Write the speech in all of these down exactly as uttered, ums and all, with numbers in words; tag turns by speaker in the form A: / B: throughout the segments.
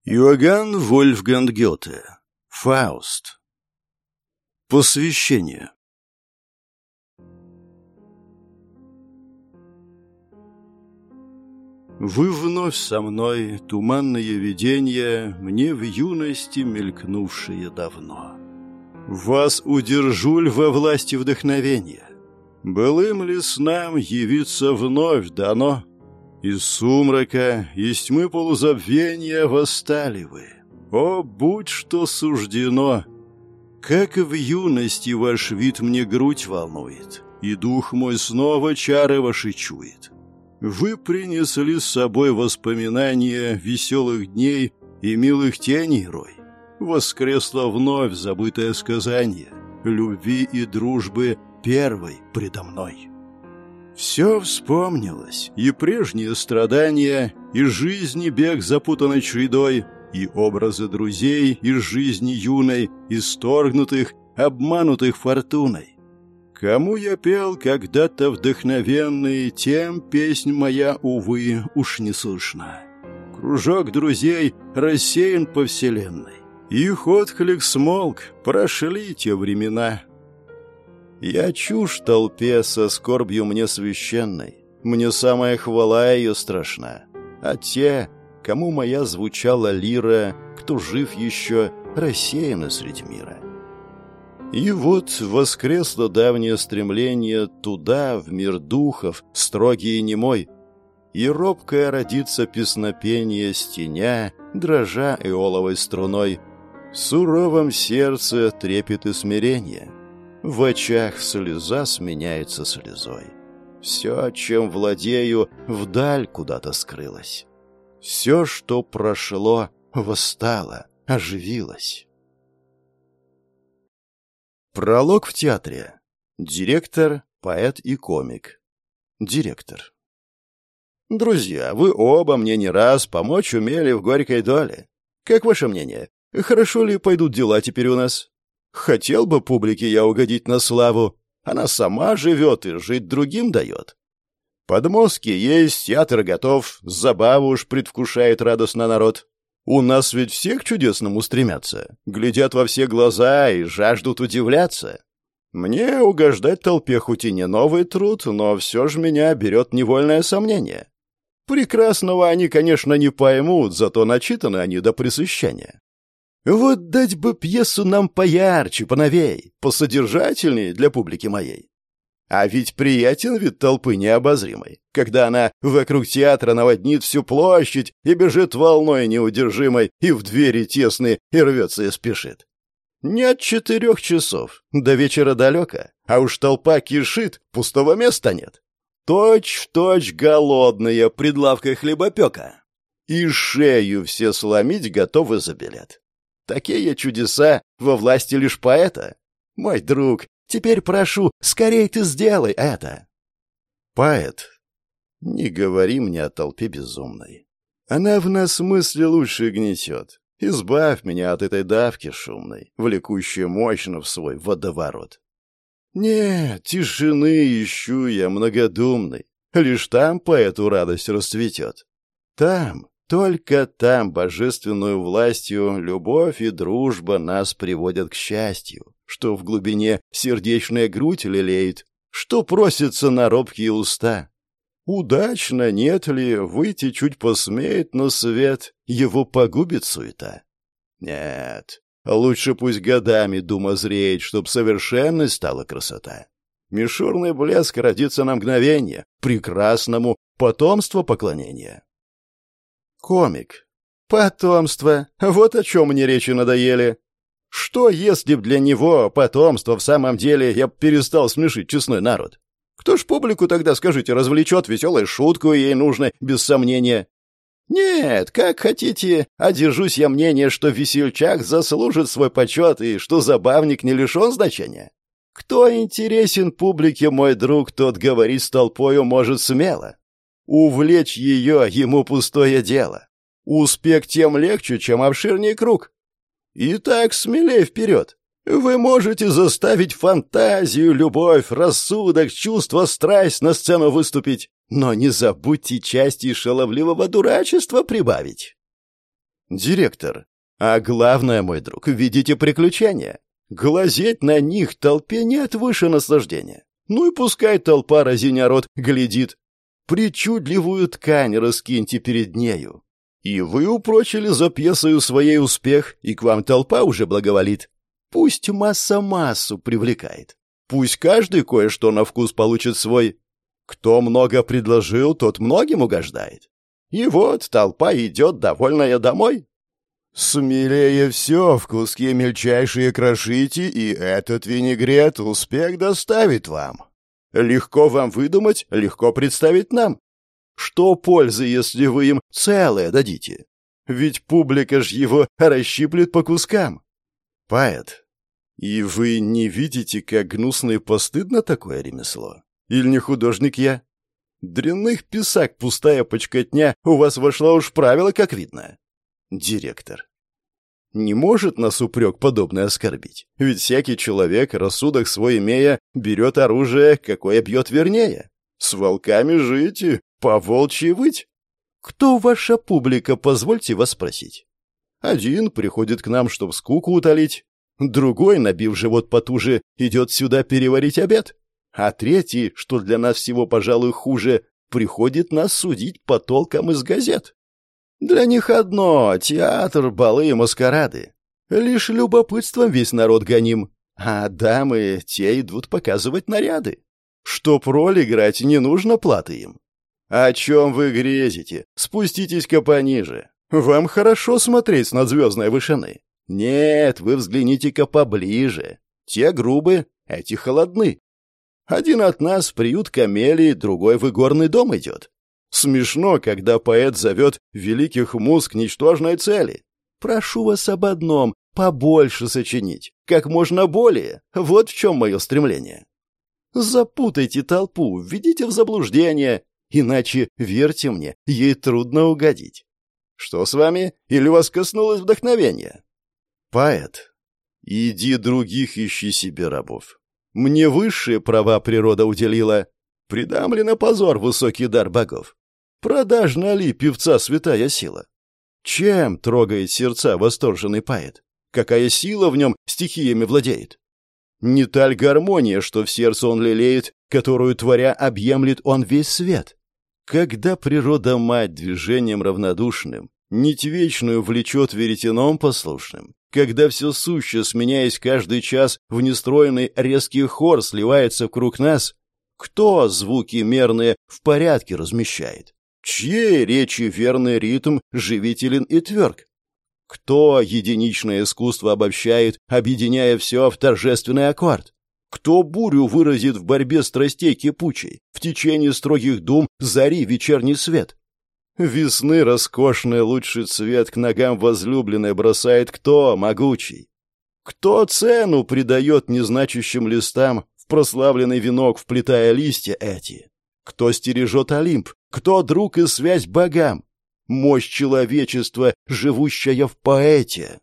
A: Иоганн Вольфганг Гёте. Фауст. Посвящение. Вы вновь со мной, туманные видения, мне в юности мелькнувшие давно. Вас удержу ль во власти вдохновения? Былым ли снам явиться вновь дано? Из сумрака, из тьмы полузабвения восстали вы. О, будь что суждено! Как в юности ваш вид мне грудь волнует, и дух мой снова чары ваши чует. Вы принесли с собой воспоминания веселых дней и милых теней рой. Воскресло вновь забытое сказание любви и дружбы первой предо мной. Все вспомнилось, и прежние страдания, и жизни бег запутанной чередой, и образы друзей из жизни юной, исторгнутых, обманутых фортуной. Кому я пел когда-то вдохновенный, тем песнь моя, увы, уж не слышна. Кружок друзей рассеян по вселенной. Их отклик смолк, прошли те времена. Я чушь толпе со скорбью мне священной, мне самая хвала ее страшна. А те, кому моя звучала лира, кто жив еще, рассеяны средь мира. И вот воскресло давнее стремление туда, в мир духов, строгий и немой, и робкое родится песнопение стеня, дрожа эоловой струной. В суровом сердце трепет и смирение, в очах слеза сменяется слезой. Все, чем владею, вдаль куда-то скрылось. Все, что прошло, восстало, оживилось. Пролог в театре. Директор, поэт и комик. Директор. Друзья, вы оба мне не раз помочь умели в горькой доле. Как ваше мнение, хорошо ли пойдут дела теперь у нас? Хотел бы публике я угодить на славу. Она сама живет и жить другим дает. Подмостки есть, театр готов, забаву уж предвкушает радостно народ. У нас ведь все к чудесному стремятся, глядят во все глаза и жаждут удивляться. Мне угождать толпе хоть и не новый труд, но все же меня берет невольное сомнение. Прекрасного они, конечно, не поймут, зато начитаны они до пресыщения. Вот дать бы пьесу нам поярче, поновей, посодержательней для публики моей. А ведь приятен вид толпы необозримой, когда она вокруг театра наводнит всю площадь и бежит волной неудержимой и в двери тесные и рвется и спешит. Нет четырех часов, до вечера далеко, а уж толпа кишит, пустого места нет. Точь в точь голодная предлавка хлебопека. И шею все сломить готовы за билет. Такие чудеса во власти лишь поэта. Мой друг, теперь прошу, скорей ты сделай это. Поэт, не говори мне о толпе безумной. Она в нас мысли лучше гнетет. Избавь меня от этой давки шумной, влекущей мощно в свой водоворот. Нет, тишины ищу я многодумной. Лишь там поэту радость расцветет. Там... Только там божественную властью любовь и дружба нас приводят к счастью, что в глубине сердечная грудь лелеет, что просится на робкие уста. Удачно, нет ли, выйти чуть посмеет, но свет его погубит суета. Нет, лучше пусть годами дума зреет, чтоб совершенной стала красота. Мишурный блеск родится на мгновение, прекрасному потомство поклонения. Комик. Потомство. Вот о чем мне речи надоели. Что, если б для него потомство в самом деле я б перестал смешить честной народ? Кто ж публику тогда, скажите, развлечет веселой шуткой ей нужной, без сомнения? Нет, как хотите, одержусь я мнение, что весельчак заслужит свой почет и что забавник не лишен значения. Кто интересен публике, мой друг, тот говорить с толпою может смело. Увлечь ее ему пустое дело. Успех тем легче, чем обширнее круг. Итак, смелей вперед. Вы можете заставить фантазию, любовь, рассудок, чувство, страсть на сцену выступить, но не забудьте части шаловливого дурачества прибавить. Директор. А главное, мой друг, видите приключения. Глазеть на них толпе нет выше наслаждения. Ну и пускай толпа, разиня рот, глядит. Причудливую ткань раскиньте перед нею. И вы упрочили за пьесою своей успех, и к вам толпа уже благоволит. Пусть масса массу привлекает. Пусть каждый кое-что на вкус получит свой. Кто много предложил, тот многим угождает. И вот толпа идет, довольная, домой. Смелее все в куски мельчайшие крошите, и этот винегрет успех доставит вам. Легко вам выдумать, легко представить нам. Что пользы, если вы им целое дадите? Ведь публика ж его расщиплет по кускам. Поэт. И вы не видите, как гнусно и постыдно такое ремесло? Или не художник я? Дрянных писак, пустая почкотня, у вас вошло уж правило, как видно. Директор. Не может нас упрек подобное оскорбить. Ведь всякий человек, рассудок свой имея, берет оружие, какое бьет вернее. С волками жить и по-волчьи выть. Кто ваша публика, позвольте вас спросить? Один приходит к нам, чтобы скуку утолить. Другой, набив живот потуже, идет сюда переварить обед. А третий, что для нас всего, пожалуй, хуже, приходит нас судить по толкам из газет. Для них одно — театр, балы и маскарады. Лишь любопытством весь народ гоним, а дамы те идут показывать наряды. Чтоб роль играть, не нужно платы им. О чем вы грезите? Спуститесь-ка пониже. Вам хорошо смотреть с надзвездной вышины. Нет, вы взгляните-ка поближе. Те грубы, эти холодны. Один от нас в приют камелий, другой в игорный дом идет. Смешно, когда поэт зовет великих муз к ничтожной цели. Прошу вас об одном — побольше сочинить, как можно более. Вот в чем мое стремление. Запутайте толпу, введите в заблуждение, иначе, верьте мне, ей трудно угодить. Что с вами? Или вас коснулось вдохновение? Поэт. Иди других ищи себе рабов. Мне высшие права природа уделила. Предам ли на позор высокий дар богов? Продажна ли певца святая сила? Чем трогает сердца восторженный поэт? Какая сила в нем стихиями владеет? Не та ль гармония, что в сердце он лелеет, которую, творя, объемлет он весь свет? Когда природа-мать движением равнодушным нить вечную влечет веретеном послушным, когда все сущее, сменяясь каждый час, в нестроенный резкий хор сливается вокруг нас, кто звуки мерные в порядке размещает? Чьей речи верный ритм живителен и тверг? Кто единичное искусство обобщает, объединяя все в торжественный аккорд? Кто бурю выразит в борьбе страстей кипучей, в течение строгих дум зари вечерний свет? Весны роскошный лучший цвет к ногам возлюбленной бросает кто могучий? Кто цену придает незначащим листам, в прославленный венок вплетая листья эти? Кто стережет Олимп? Кто друг и связь богам? Мощь человечества, живущая в поэте.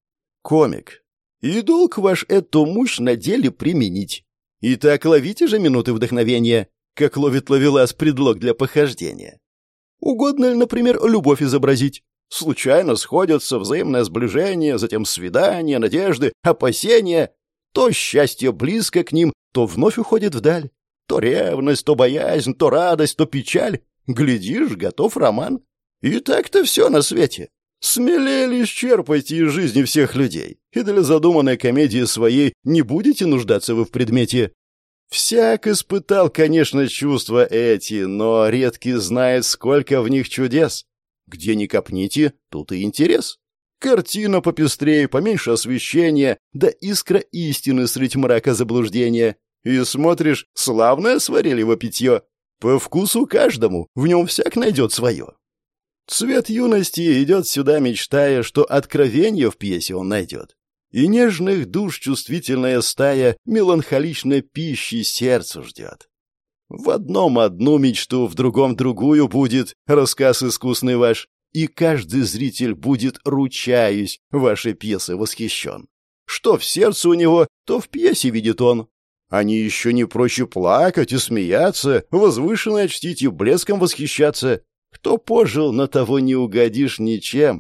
A: Комик. И долг ваш эту мощь на деле применить. Итак, ловите же минуты вдохновения, как ловит ловелас предлог для похождения. Угодно ли, например, любовь изобразить? Случайно сходятся взаимное сближение, затем свидания, надежды, опасения. То счастье близко к ним, то вновь уходит вдаль. То ревность, то боязнь, то радость, то печаль. Глядишь, готов роман. И так-то все на свете. Смелее лишь черпайте из жизни всех людей. И для задуманной комедии своей не будете нуждаться вы в предмете. Всяк испытал, конечно, чувства эти, но редкий знает, сколько в них чудес. Где ни копните, тут и интерес. Картина попестрее, поменьше освещения, да искра истины средь мрака заблуждения. И смотришь, славное сварили его питье. По вкусу каждому, в нем всяк найдет свое. Цвет юности идет сюда, мечтая, что откровенье в пьесе он найдет. И нежных душ чувствительная стая меланхоличной пищи сердцу ждет. В одном одну мечту, в другом другую будет рассказ искусный ваш, и каждый зритель будет, ручаюсь, вашей пьесы восхищен. Что в сердце у него, то в пьесе видит он. Они еще не проще плакать и смеяться, возвышенно чтить и блеском восхищаться. Кто пожил, на того не угодишь ничем.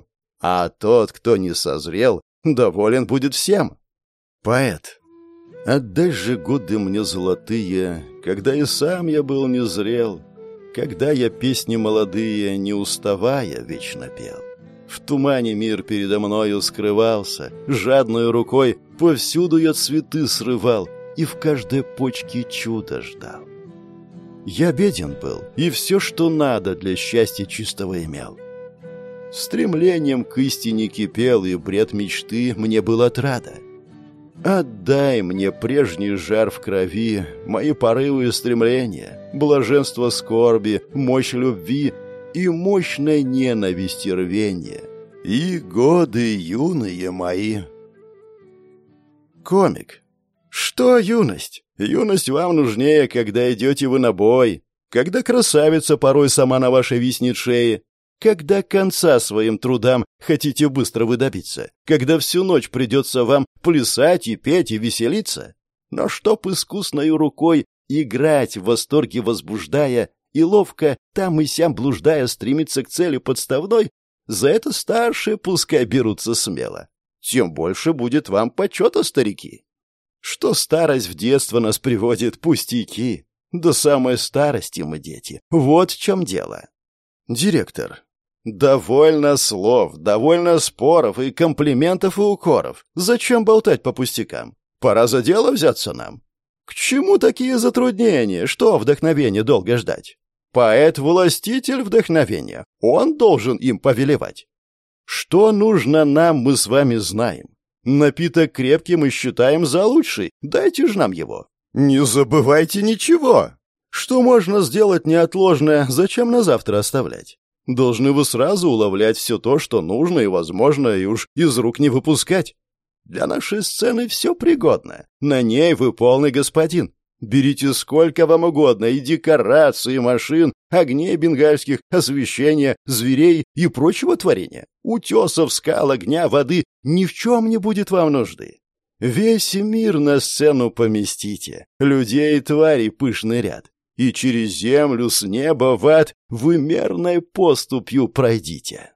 A: А тот, кто не созрел, доволен будет всем. Поэт. Отдай же годы мне золотые, когда и сам я был незрел, когда я песни молодые, не уставая, вечно пел. В тумане мир передо мною скрывался, жадной рукой повсюду я цветы срывал и в каждой почке чудо ждал. Я беден был, и все, что надо, для счастья чистого имел. Стремлением к истине кипел, и бред мечты мне был отрада. Отдай мне прежний жар в крови, мои порывы и стремления, блаженство скорби, мощь любви и мощной ненависти рвения, и годы юные мои. Комик. Что юность? Юность вам нужнее, когда идете вы на бой, когда красавица порой сама на вашей виснет шее, когда конца своим трудам хотите быстро вы добиться, когда всю ночь придется вам плясать и петь и веселиться. Но чтоб искусною рукой играть, в восторге возбуждая, и ловко, там и сям блуждая, стремиться к цели подставной, за это старшие пускай берутся смело. Тем больше будет вам почета, старики. Что старость в детство нас приводит, пустяки. До самой старости мы дети. Вот в чем дело. Директор. Довольно слов, довольно споров и комплиментов и укоров. Зачем болтать по пустякам? Пора за дело взяться нам. К чему такие затруднения? Что вдохновение долго ждать? Поэт — властитель вдохновения. Он должен им повелевать. Что нужно нам, мы с вами знаем. Напиток крепкий мы считаем за лучший. Дайте же нам его. Не забывайте ничего. Что можно сделать неотложное, зачем на завтра оставлять? Должны вы сразу уловлять все то, что нужно и возможно, и уж из рук не выпускать. Для нашей сцены все пригодно. На ней вы полный господин. Берите сколько вам угодно, и декораций, и машин, огней бенгальских, освещения, зверей и прочего творения. Утесов, скал, огня, воды. Ни в чем не будет вам нужды. Весь мир на сцену поместите, людей и тварей пышный ряд. И через землю с неба в ад вы мерной поступью пройдите.